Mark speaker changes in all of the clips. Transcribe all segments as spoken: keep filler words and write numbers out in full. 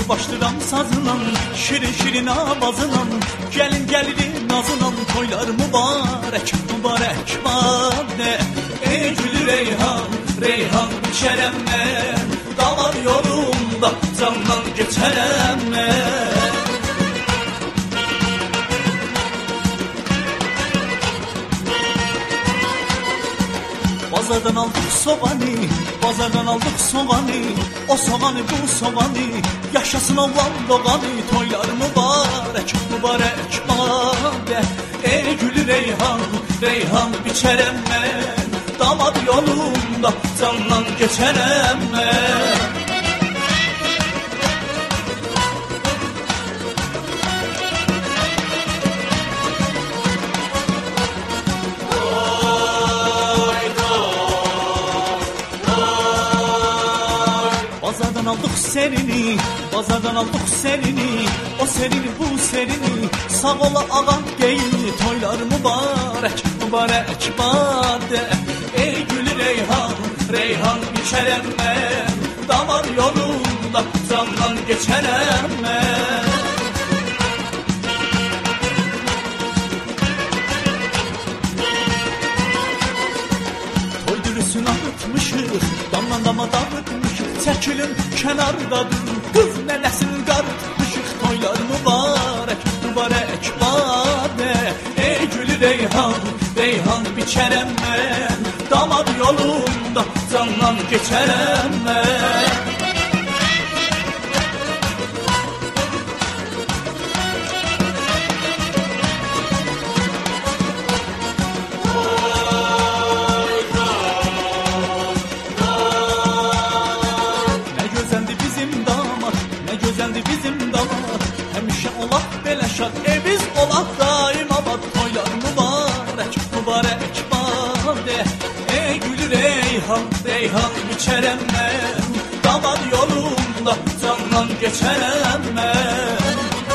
Speaker 1: başlayıram sazla, şirin şirin avazla. Gelin gelirim nazla, toylar mübarek mübarek bade. Ey gülü reyhan, reyhan içerem ben, damar yolunda candan geçerem ben. Bazardan aldık soğanı, bazardan aldık soğanı. O soğanı bu soğanı, yaşasın oğlan doğanı. Toylar mübarek mübarek bade. Ey gülü reyhan, reyhan biçerem ben, damar yolunda candan geçerem ben. Bazardan aldık serini, bazardan aldık serini. O serini bu serini, sağ ola ağam geyini. Toylar mübarek mübarek bade. Ey gülü reyhan, reyhan içerem ben, damar yolunda candan geçerem ben. Toy dürüsünü arıtmışıq, damla dama dağıtmışıq. Çəkilin kənarda durun, qız nənəsini qarıtmışıq. Toylar mübarək mübarək bade. Ey gülü reyhan, reyhan biçərəm mən, damar yolunda candan geçərəm mən. Bizim damat həmişə olaq belə şad, e biz olaq daim abad. Toylar mübarək mübarək bade. Ey gülü reyhan, reyhan biçərəm mən, damar yolunda candan geçərəm mən.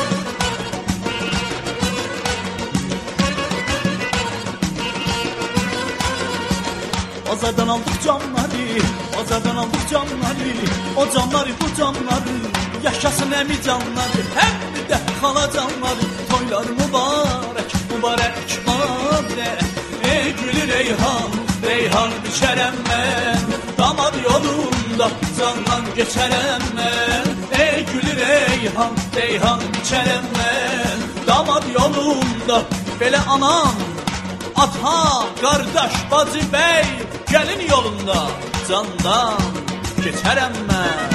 Speaker 1: Bazardan aldık camları, bazardan aldık camları. O camları bu camları, yaşasın əmi canları, həm də xala canları. Toylar mübarək mübarək bade. Ey gülü reyhan, reyhan biçərəm mən, damar yolunda candan geçərəm mən. Ey gülü reyhan, reyhan biçərəm mən, damar yolunda. Belə anam, ata, qardaş, bacı, bəy, gəlin yolunda candan geçərəm mən.